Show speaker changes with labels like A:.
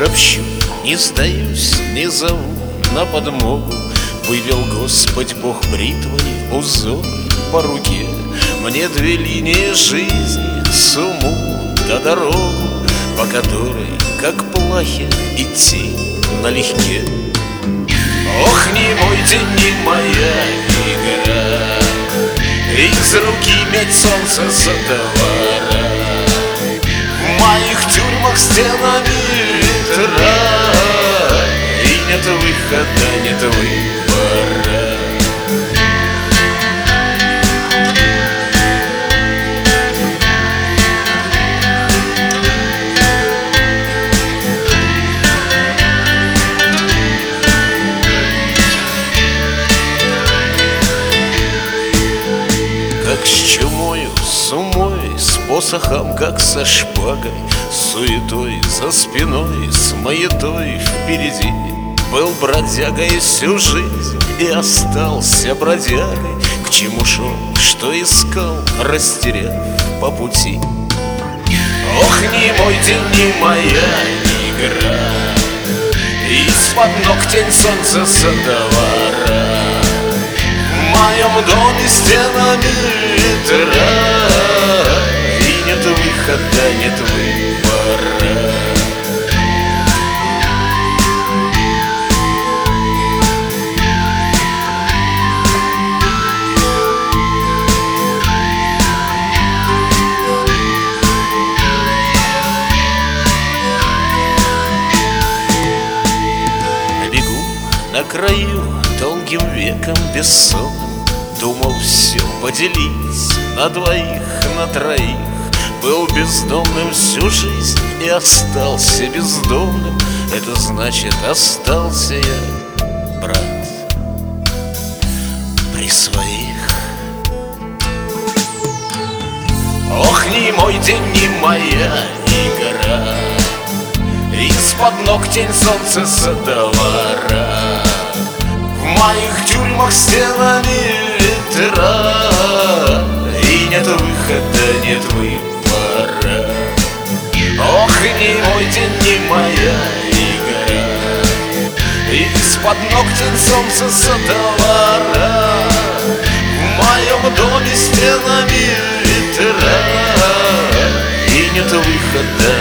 A: ропщу, не сдаюсь, не зову на подмогу. Вывел Господь Бог бритвой узор по руке. Мне две линии жизни, сумму да дорогу, по которой, как плахе, идти налегке. Ох, не мой день, не моя игра, из руки медь солнца за товара. В моих тюрьмах стенами ветра, и нет выхода, нет выбора. Как с чумою, с умой, с посохом, как со шпагой, с суетой за спиной, с маятой впереди. Был бродягой всю жизнь и остался бродягой. К чему шел, что искал, растеряв по пути. Ох, не мой день, не моя игра, из-под ног тень солнца со двора. В моем доме стенами ветра, и нет выхода, нет выбора. Бегу на краю долгим веком бессонным. Думал все поделить на двоих, на троих. Был бездомным всю жизнь и остался бездомным. Это значит, остался я, брат, при своих. Ох, не мой день, не моя игра, из-под ног тень солнца со двора. В моих тюрьмах стенами ветра, и нет выхода, нет выбора. Ох, не мой день, не моя игра, из-под ног тень солнца со двора. В моем доме стенами ветра, и нет выхода,